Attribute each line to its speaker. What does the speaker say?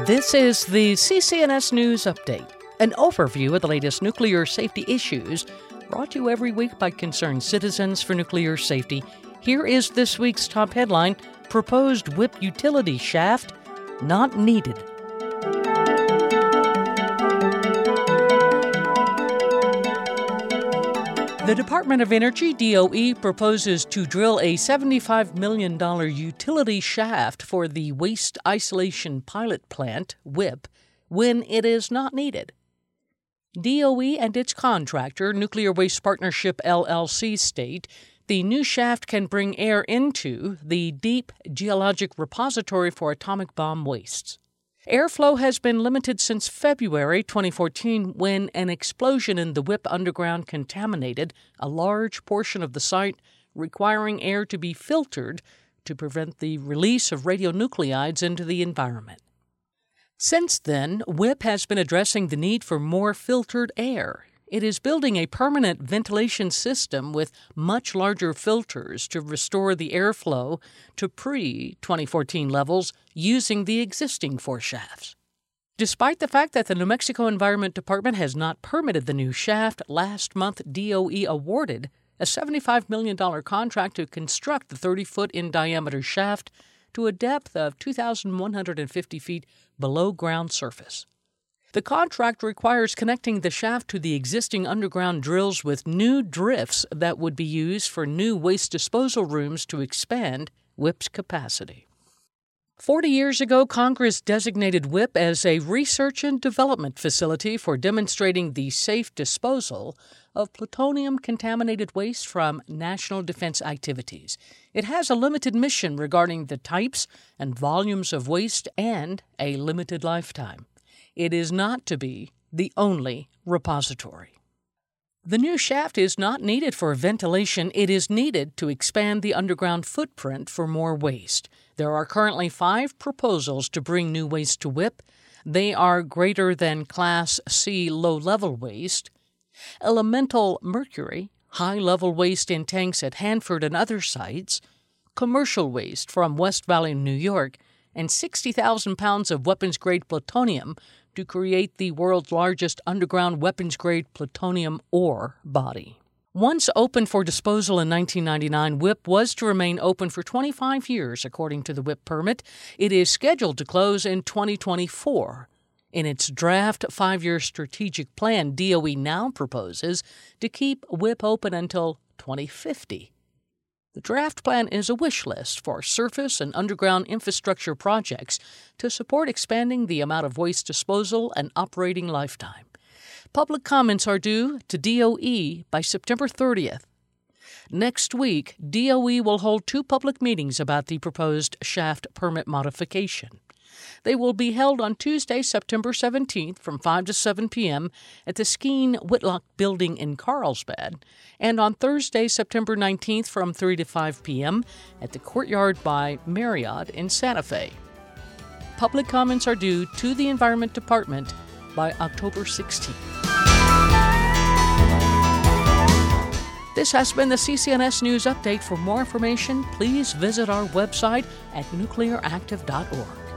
Speaker 1: This is the CCNS News Update, an overview of the latest nuclear safety issues, brought to you every week by concerned citizens for nuclear safety. Here is this week's top headline: Proposed WIPP utility shaft not needed. The Department of Energy, DOE, proposes to drill a $75 million utility shaft for the Waste Isolation Pilot Plant, WIPP, when it is not needed. DOE and its contractor, Nuclear Waste Partnership, LLC, state the new shaft can bring air into the Deep Geologic Repository for Atomic Bomb Wastes. Airflow has been limited since February 2014 when an explosion in the WIPP underground contaminated a large portion of the site, requiring air to be filtered to prevent the release of radionuclides into the environment. Since then, WIPP has been addressing the need for more filtered air. It is building a permanent ventilation system with much larger filters to restore the airflow to pre-2014 levels using the existing four shafts. Despite the fact that the New Mexico Environment Department has not permitted the new shaft, last month DOE awarded a $75 million contract to construct the 30-foot in diameter shaft to a depth of 2,150 feet below ground surface. The contract requires connecting the shaft to the existing underground drills with new drifts that would be used for new waste disposal rooms to expand WIPP's capacity. 40 years ago, Congress designated WIPP as a research and development facility for demonstrating the safe disposal of plutonium-contaminated waste from national defense activities. It has a limited mission regarding the types and volumes of waste and a limited lifetime. It is not to be the only repository. The new shaft is not needed for ventilation. It is needed to expand the underground footprint for more waste. There are currently 5 proposals to bring new waste to WIPP. They are greater than Class C low-level waste, elemental mercury, high-level waste in tanks at Hanford and other sites, commercial waste from West Valley, New York, and 60,000 pounds of weapons-grade plutonium to create the world's largest underground weapons-grade plutonium ore body. Once open for disposal in 1999, WIPP was to remain open for 25 years, according to the WIPP permit. It is scheduled to close in 2024. In its draft 5-year strategic plan, DOE now proposes to keep WIPP open until 2050. The draft plan is a wish list for surface and underground infrastructure projects to support expanding the amount of waste disposal and operating lifetime. Public comments are due to DOE by September 30th. Next week, DOE will hold 2 public meetings about the proposed shaft permit modification. They will be held on Tuesday, September 17th from 5 to 7 p.m. at the Skeen Whitlock Building in Carlsbad, and on Thursday, September 19th from 3 to 5 p.m. at the Courtyard by Marriott in Santa Fe. Public comments are due to the Environment Department by October 16th. This has been the CCNS News Update. For more information, please visit our website at nuclearactive.org.